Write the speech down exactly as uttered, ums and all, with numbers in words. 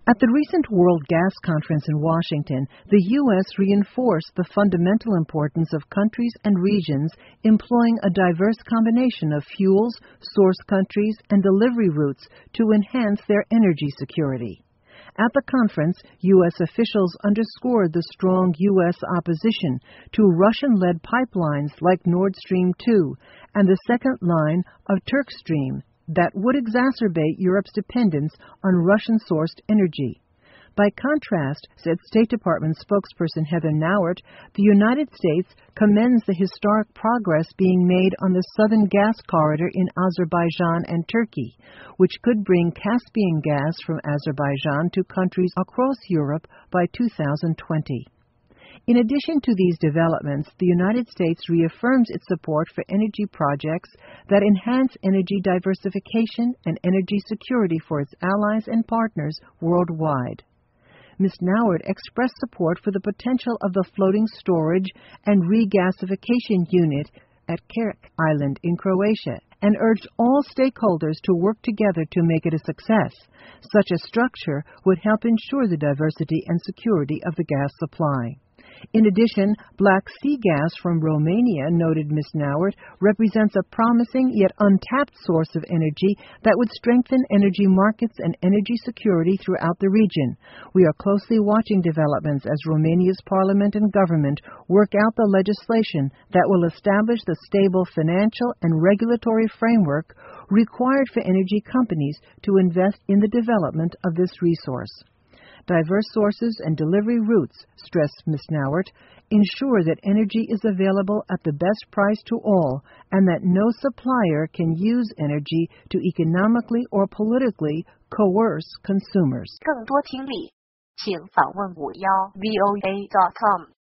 At the recent World Gas Conference in Washington, the U S reinforced the fundamental importance of countries and regions employing a diverse combination of fuels, source countries, and delivery routes to enhance their energy security. At the conference, U S officials underscored the strong U S opposition to Russian-led pipelines like Nord Stream two and the second line of TurkStream that would exacerbate Europe's dependence on Russian-sourced energy. By contrast, said State Department spokesperson Heather Nauert, the United States commends the historic progress being made on the southern gas corridor in Azerbaijan and Turkey, which could bring Caspian gas from Azerbaijan to countries across Europe by two thousand twenty. In addition to these developments, the United States reaffirms its support for energy projects that enhance energy diversification and energy security for its allies and partners worldwide. Miz Nauert expressed support for the potential of the floating storage and regasification unit at Kerch Island in Croatia and urged all stakeholders to work together to make it a success. Such a structure would help ensure the diversity and security of the gas supply. In addition, Black Sea gas from Romania, noted Miz Nauert, represents a promising yet untapped source of energy that would strengthen energy markets and energy security throughout the region. We are closely watching developments as Romania's parliament and government work out the legislation that will establish the stable financial and regulatory framework required for energy companies to invest in the development of this resource. Diverse sources and delivery routes, stressed Miz Nauert, ensure that energy is available at the best price to all and that no supplier can use energy to economically or politically coerce consumers. 更多听力，请访问五幺 V O A dot com。